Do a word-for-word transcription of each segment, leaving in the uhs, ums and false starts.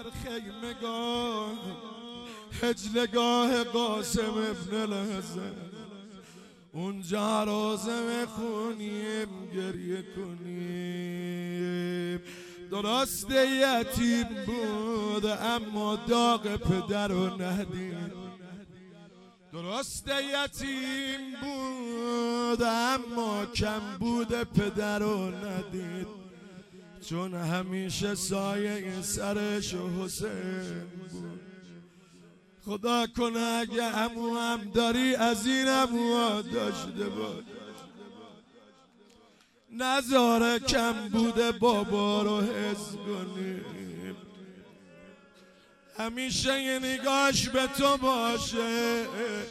خیمگاه هجلگاه قاسم ابن الحسن، اونجا رازم خونیم گریه کنیم. درست یتیم بود اما داغ پدر رو ندید. درست یتیم بود اما کم بود پدر رو ندید، چون همیشه سایه این سرش حسین بود. خدا کنه اگه عمو هم داری از این عموها داشته باش، نذاره کم بوده بابا رو حس کنیم. همیشه یه نگاش به تو باشه،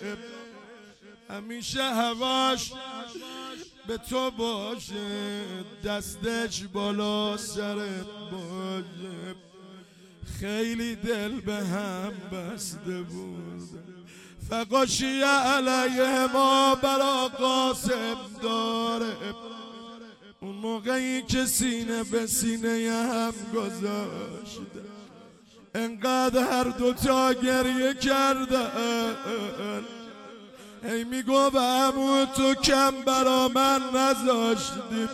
همیشه هواش به تو باشه، دستش بالا سرت باشه. خیلی دل به هم بسته بود، فقاشی علیه ما برا قاسم داره. اون موقعی که سینه به سینه هم گذاشته، انقدر هر دوتا گریه کردن. ای میگو به عمو تو کم برا من نذاشتی،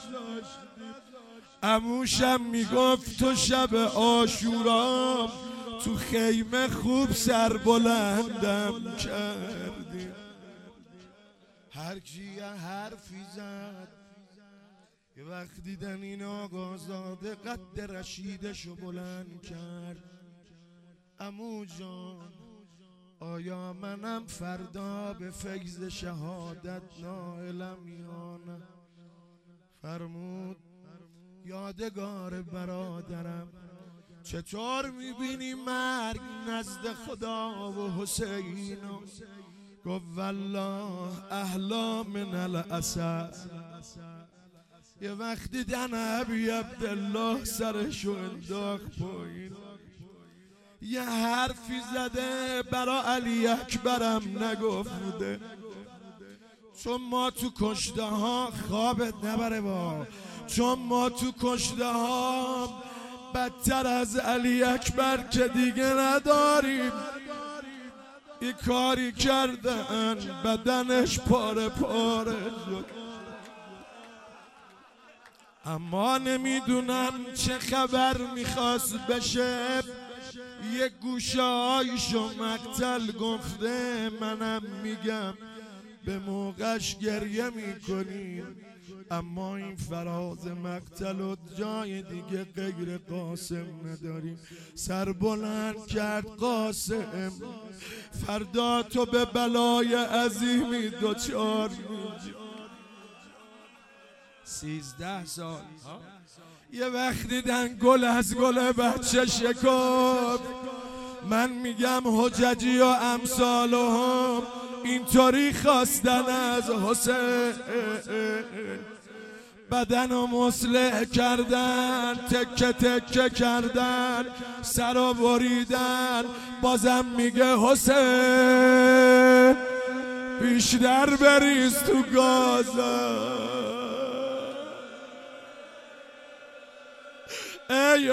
عموشم میگفت تو شب عاشورام تو خیمه خوب سر بلندم کردی. هر کی یه حرفی زد، یه وقت دیدن این آقازاده قد رشیدشو بلند کرد. عمو جان آیا منم فردا به فیض شهادت نائلم یا نه؟ فرمود یادگار برادرم، چطور میبینی مرگ نزد خدا و حسینو؟ گفت والله احلا من الاسد. یه وقت دیدن ابی عبدالله سرشو انداخت پایین، یه حرفی زده برا علی اکبرم نگفته، چون ما تو کشته ها خوابت نبره با، چون ما تو کشته ها بدتر از علی اکبر که دیگه نداریم. این کاری کردن بدنش پاره پاره شد، اما نمیدونم چه خبر میخواست بشه. یک گوشه هایشو مقتل گفته، منم میگم به موقعش گریه میکنیم، اما این فراز مقتل و جای دیگه غیر قاسم نداریم. سر بلند کرد قاسم، فردا تو به بلای عظیمی دوچار میشی. سیزده سال یه وقت دیدن گل از گل بچه شکفت. من میگم حججی و امثالهم اینطوری خواستن از حسین، بدن و مصلح کردن، تکه تکه کردن، سر و بریدن. بازم میگه حسین بیشتر بریز تو گازه. ای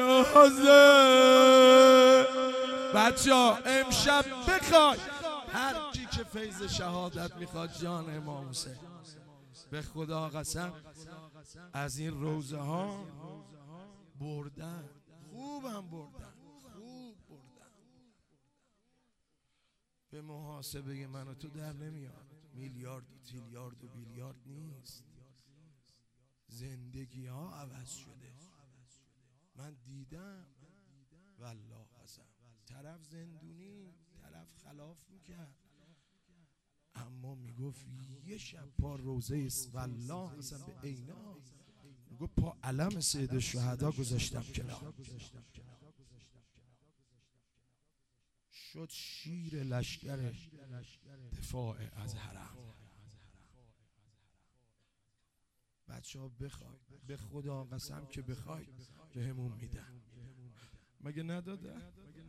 حسین بچه ها امشب بخوای هر کی که فیض شهادت میخواد جان امام حسین، به خدا قسم از این روزه ها بردن، خوبم بردن، خوب بردن. به محاسبه من و تو در نمیاد، میلیارد و تریلیارد و بیلیارد نیست. زندگی ها عوض شده. من دیدم والله قسم طرف زندونی، طرف خلاف میکرد، اما میگفت یه شب پا روزه والله قسم به عینا، میگفت پا علم سید الشهدا گذاشتم کنار، شد شیر لشکر دفاع از حرم. بچه ها بخوای، به خدا قسم که بخوای به همون میدن، مگه ندادن؟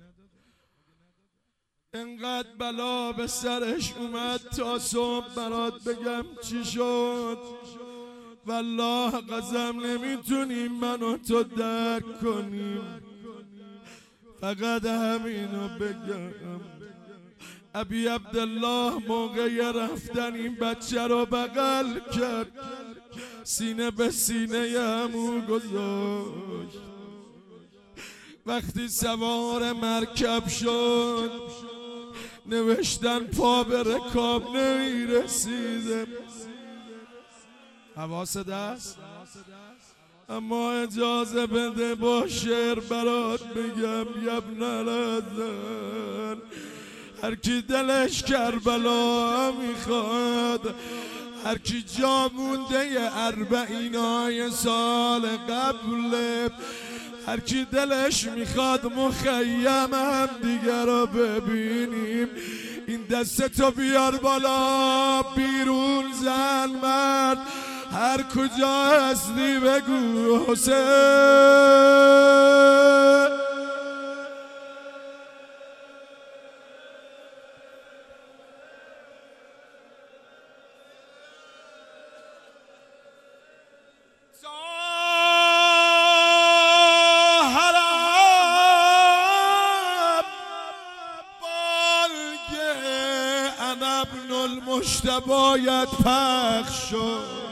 انقدر بلا به سرش اومد تا صبح برات بگم چی شد. والله قسم نمیتونیم من و تو درک کنیم. فقط همینو بگم، ابی عبدالله موقع رفتن این بچه رو بغل کرد، سینه به سینه عمو گذاشت. وقتی سوار مرکب شد نوشتن پا به رکاب نمیرسیده. حواست هست؟ اما اجازه بده با شعر برات بگم یبن الحسن، هر کی دلش کربلا میخواد، هر کی جا مونده اربعینای سال قبل، هر کی دلش میخواد مخیم هم دیگر رو ببینیم، این دستتو بیار بالا بیرون زن مرد، هر کجا هستی بگو حسین. ابن المجتبیت پخش شد،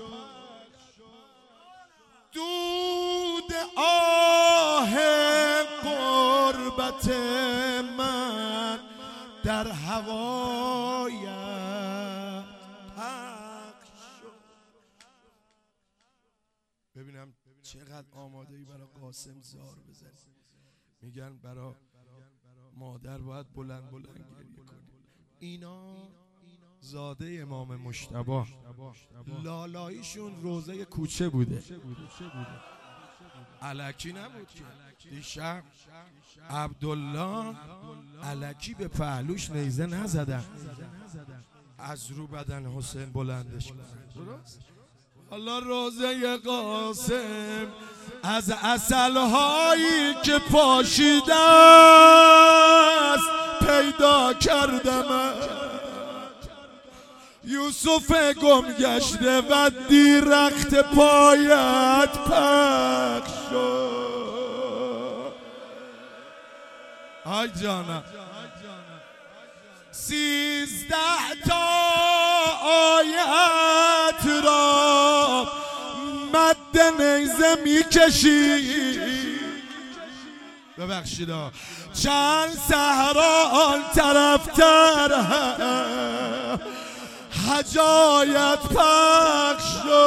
دود آه غربت من در هوایت پخش شد. ببینم چقدر آماده ای برای قاسم زار بزنی. میگن برای مادر باید بلند بلند گریه کنی. اینا زاده امام مجتبی، لالاییشون روزه کوچه بوده، الکی نبود که. دیشب عبدالله الکی به پهلوش نیزه نزدن، از رو بدن حسین بلندش کردن. حالا روزه قاسم از عسل‌هایی که پاشیده است پیدا کردم، یوسف گم گشته و دیرخت پایت پخش شد. آی جانم سیزده تا آیت را مد نیزه میکشی، ببخشید چند صحرا آن طرفتر حجایت پخش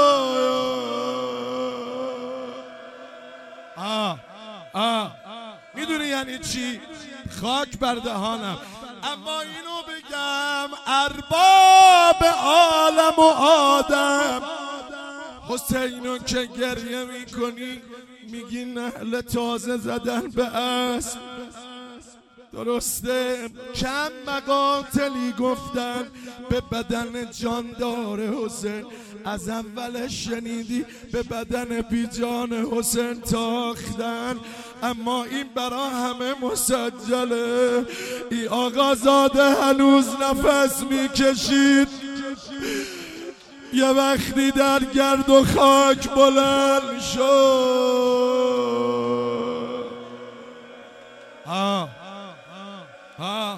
شد. آه آه میدونی یعنی چی؟ خاک بر دهانم. اما اینو بگم ارباب عالم و آدم، حسینو که گریه میکنی میگی نعل تازه زدن به اسب. درسته کم مقاتلی گفتن به بدن جاندار حسین، از اولش شنیدی به بدن بی جان حسین تاختن، اما این برا همه مسجله. ای آقازاده هنوز نفس میکشید، یه وقتی در گرد و خاک بلند شد. آه آه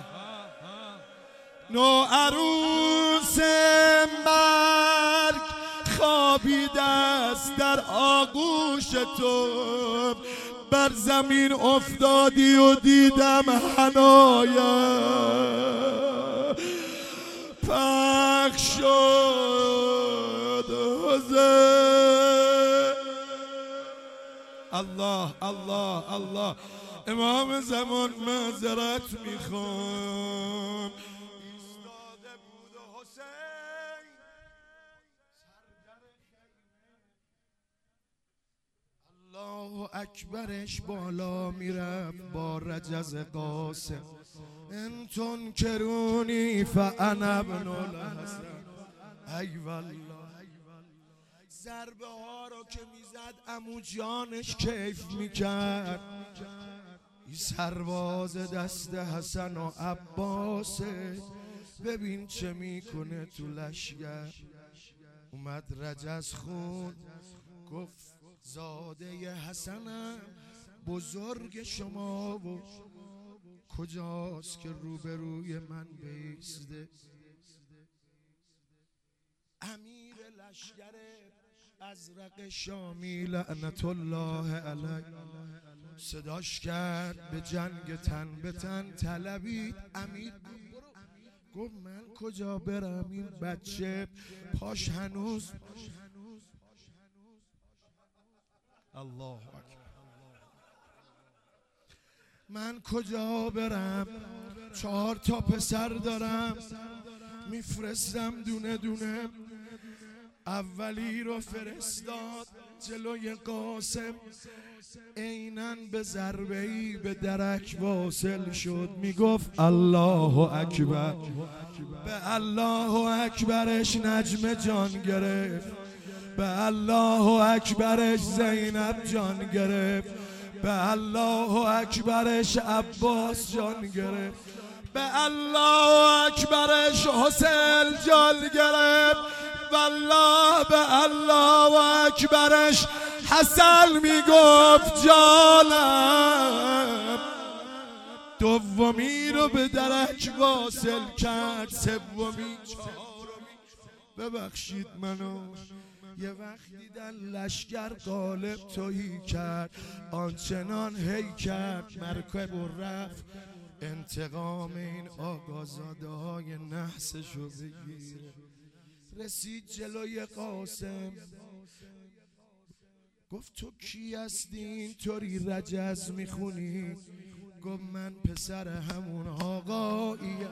نو عروس مرگ خوابیده است در آغوش تو، بر زمین افتادی و دیدم حنایا پخش شد. حسین الله الله الله. امام زمان معذرت میخوام، ایستاده بود حسین الله اکبرش بالا میرفت با رجز قاسم، ان تنکرونی فانا ابن الحسن. ای والله ضربه ها رو که میزد عمو جانش کیف میکرد. این سرباز دست حسن و عباسه، ببین چه میکنه تو لشگر. اومد رجز خون گفت زاده حسنم بزرگ شما و کجاست که روبروی من بیسته؟ امیر لشکر ازرق شامی لعنت الله علیه صداش کرد به جنگ تن به تن طلبید. امیر گفت من کجا برم؟ این بچه پاش هنوز الله اکبر. من کجا برم؟ چهار تا پسر دارم میفرستم دونه دونه. اولی رو فرستاد جلوی قاسم، عیناً به ضربه‌ای به درک واصل شد. میگفت الله اکبر. به الله اکبرش نجم جان گرفت، به الله اکبرش زینب جان گرفت، به الله اکبرش عباس جان گرفت، به الله اکبرش حسین جان گرفت، والله به الله اکبرش حسن میگفت جانم. دومی رو به درک واصل کرد، سومی چهارمی. ببخشید منو یه وقت دیدن لشکر غالب تویی کرد، آنچنان هی کرد مرکب و رفت انتقام این آقازاده های نحسشو بگیره. رسید جلوی قاسم، گفت تو کی هستی اینطوری رجز میخونی؟ گفت من پسر همون آقاییم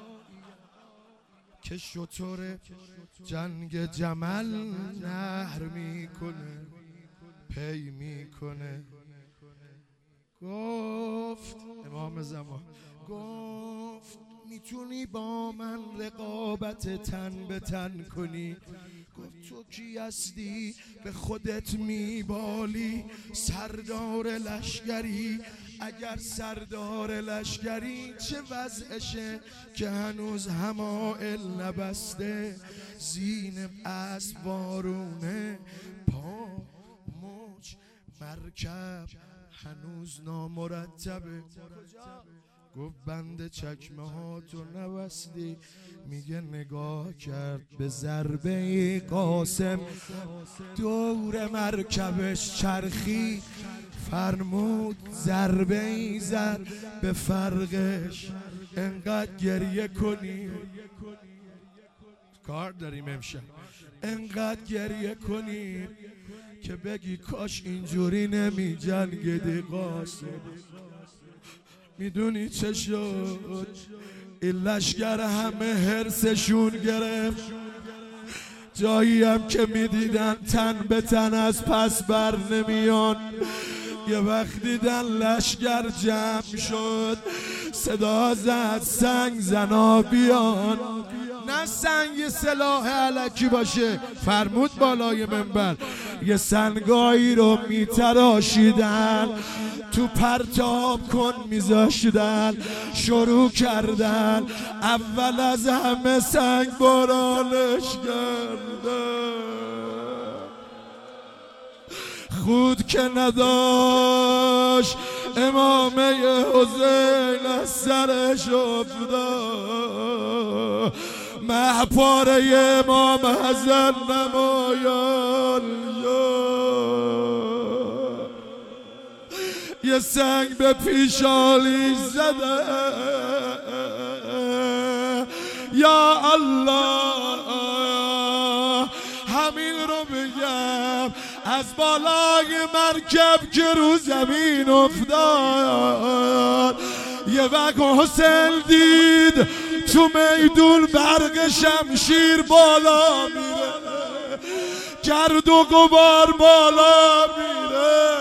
که شطور جنگ جمل نهر میکنه پی میکنه. گفت امام زمان گفت میتونی با من رقابت تن به تن کنی؟ گفت تو کی هستی؟ به خودت میبالی سردار لشکری. اگر سردار لشکری چه وضعشه که هنوز همائل نبسته، زین اسب وارونه، پا موج مرکب هنوز نامرتبه. گفت بند چکمه ها تو نبستی؟ میگه نگاه کرد به ضربه قاسم، دور مرکبش چرخی، فرمود ضربه ای زد به فرقش. انقدر گریه کنی، کار داریم امشب، انقدر گریه کنی که بگی کاش اینجوری نمی جنگیدی قاسم. میدونی چه شد؟ این لشکر همه حرسشون گرفت، جایی هم که میدیدن تن به تن از پس بر نمیان. یه وقت دیدن لشکر جمع شد، صدا زد سنگ زنا بیان. نه سنگ سلاح الکی باشه، فرمود بالای منبر یه سنگایی رو میتراشیدن، تو پرتاب کن میذاشتن، شروع کردن اول از همه سنگ بارانش کردن. خود که نداشت امامه حسین از سرش افتاد، مهپاره امام حسن نمایان یه سنگ به پیشالیش زده. یا الله همین رو بگم، از بالای مرکب که رو زمین افتاد، یه وقت حسین دید تو میدون برق شمشیر بالا میره، گرد و غبار بالا میره.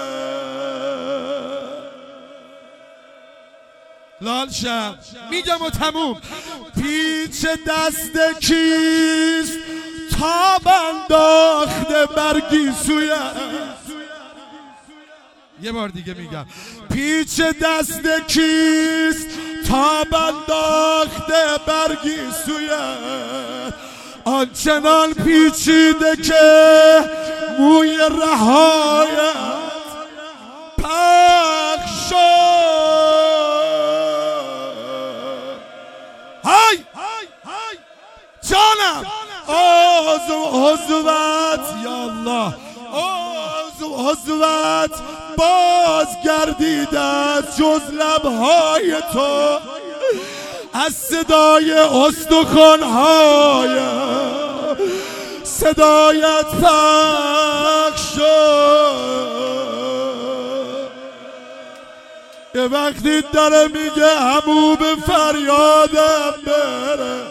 لال شب میگم و تموم. پیچ دست کیست تاب انداخته برگی سویه. یه بار دیگه میگم، پیچ دست کیست تاب انداخته برگی سویه. آنچنان پیچیده که موی رهایت عضوت یا الله عضو عضوت باز گردیده است جز لبهای تو از صدای استخوان‌های صدایت پخش شد. یه وقتی داره میگه همو به فریادم بره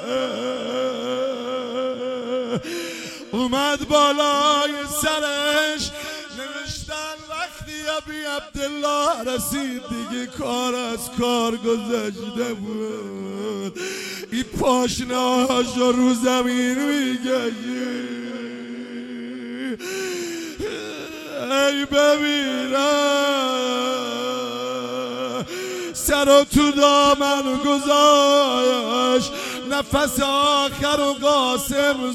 اومد بالای سرش نوشتن وقتی ابی عبدالله رسید دیگه کار از کار گذشته بود این پاشنهاشو رو زمین میگشی ای بمیرم سر تو دامن گذاشت نفس آخر و قاسم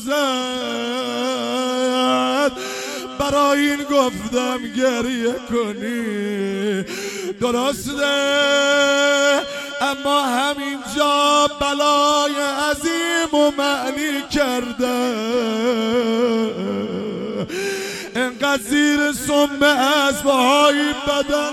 زد برای این گفتم گریه کنی درسته اما همینجا بلای عظیم و معنی کرده انقدر زیر سم اسبهای بدن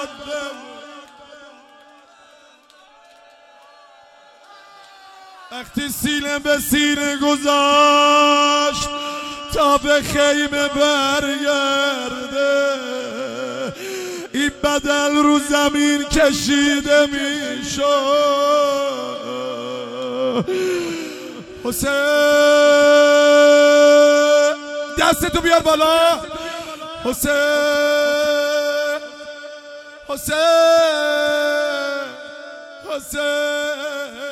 وقتی سینه به سینه گذاشت تا به خیمه برگرده این بدل رو زمین کشیده میشد حسین دستتو بیار بالا حسین حسین حسین